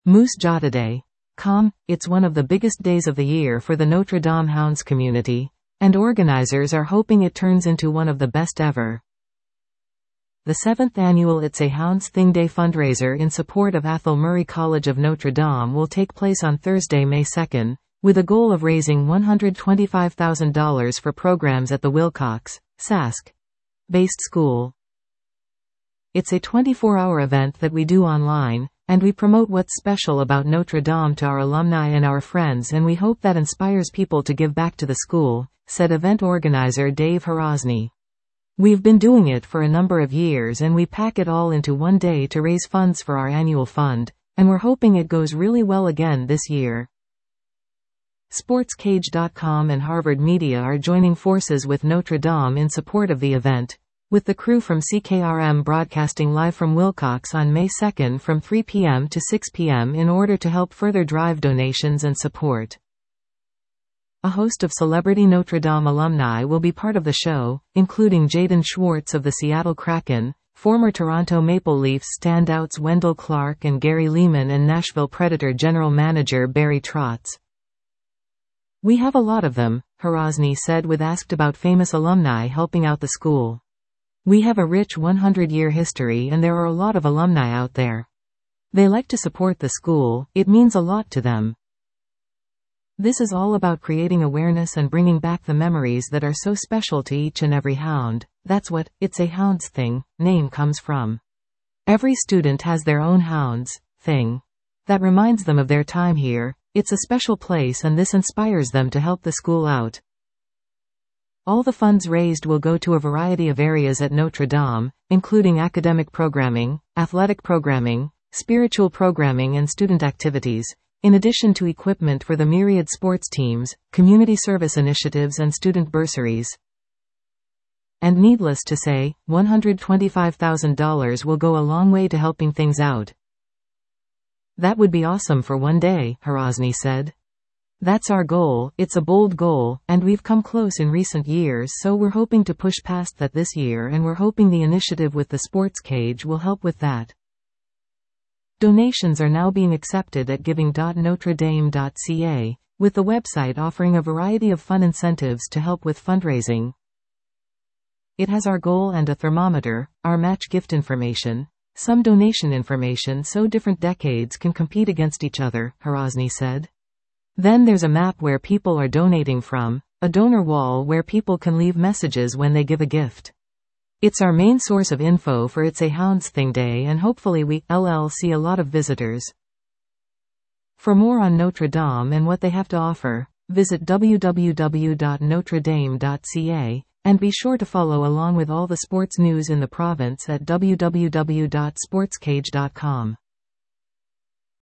Moose Jata Day. It's one of the biggest days of the year for the Notre Dame Hounds community, and organizers are hoping it turns into one of the best ever. The 7th annual It's a Hounds Thing Day fundraiser in support of Athol Murray College of Notre Dame will take place on Thursday, May 2nd, with a goal of raising $125,000 for programs at the Wilcox, Sask based school. It's a 24-hour event that we do online, and we promote what's special about Notre Dame to our alumni and our friends, and we hope that inspires people to give back to the school, said event organizer Dave Harosny. We've been doing it for a number of years and we pack it all into one day to raise funds for our annual fund, and we're hoping it goes really well again this year. SportsCage.com and Harvard Media are joining forces with Notre Dame in support of the event, with the crew from CKRM broadcasting live from Wilcox on May 2nd from 3 p.m. to 6 p.m. in order to help further drive donations and support. A host of celebrity Notre Dame alumni will be part of the show, including Jaden Schwartz of the Seattle Kraken, former Toronto Maple Leafs standouts Wendell Clark and Gary Leeman, and Nashville Predator general manager Barry Trotz. We have a lot of them, Harosny said with asked about famous alumni helping out the school. We have a rich 100-year history and there are a lot of alumni out there. They like to support the school, it means a lot to them. This is all about creating awareness and bringing back the memories that are so special to each and every hound. That's what It's a Hounds Thing name comes from. Every student has their own hounds thing that reminds them of their time here. It's a special place and this inspires them to help the school out. All the funds raised will go to a variety of areas at Notre Dame, including academic programming, athletic programming, spiritual programming and student activities, in addition to equipment for the myriad sports teams, community service initiatives and student bursaries. And needless to say, $125,000 will go a long way to helping things out. That would be awesome for one day, Harosny said. That's our goal, it's a bold goal, and we've come close in recent years, so we're hoping to push past that this year, and we're hoping the initiative with the Sports Cage will help with that. Donations are now being accepted at giving.notredame.ca, with the website offering a variety of fun incentives to help with fundraising. It has our goal and a thermometer, our match gift information, some donation information so different decades can compete against each other, Harosny said. Then there's a map where people are donating from, a donor wall where people can leave messages when they give a gift. It's our main source of info for It's a Hounds Thing Day, and hopefully we see a lot of visitors. For more on Notre Dame and what they have to offer, visit www.notredame.ca, and be sure to follow along with all the sports news in the province at www.sportscage.com.